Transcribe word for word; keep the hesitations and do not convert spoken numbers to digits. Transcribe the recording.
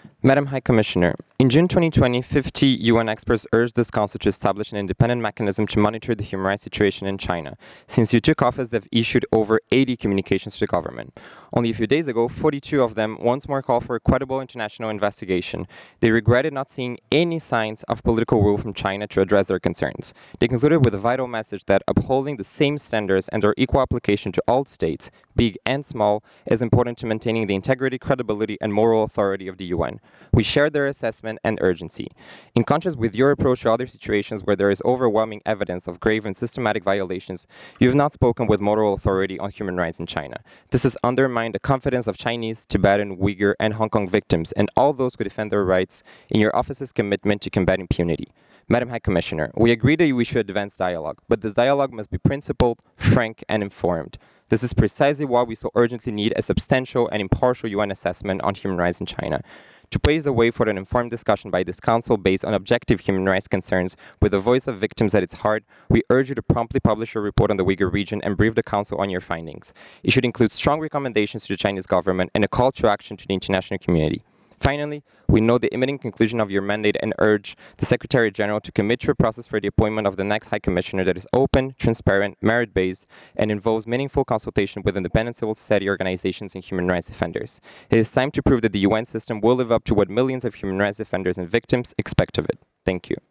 Madam High Commissioner, in June twenty twenty, fifty U N experts urged this Council to establish an independent mechanism to monitor the human rights situation in China. Since you took office, they've issued over eighty communications to the government. Only a few days ago, forty-two of them once more called for a credible international investigation. They regretted not seeing any signs of political will from China to address their concerns. They concluded with a vital message that upholding the same standards and their equal application to all states, big and small, is important to maintaining the integrity, credibility, and moral authority of the U N. We share their assessment and urgency. In contrast with your approach to other situations where there is overwhelming evidence of grave and systematic violations, you have not spoken with moral authority on human rights in China. This has undermined the confidence of Chinese, Tibetan, Uyghur, and Hong Kong victims and all those who defend their rights in your office's commitment to combat impunity. Madam High Commissioner, we agree that we should advance dialogue, but this dialogue must be principled, frank, and informed. This is precisely why we so urgently need a substantial and impartial U N assessment on human rights in China. To pave the way for an informed discussion by this Council based on objective human rights concerns with the voice of victims at its heart, we urge you to promptly publish a report on the Uyghur region and brief the Council on your findings. It should include strong recommendations to the Chinese government and a call to action to the international community. Finally, we note the imminent conclusion of your mandate and urge the Secretary General to commit to a process for the appointment of the next High Commissioner that is open, transparent, merit-based, and involves meaningful consultation with independent civil society organizations and human rights defenders. It is time to prove that the U N system will live up to what millions of human rights defenders and victims expect of it. Thank you.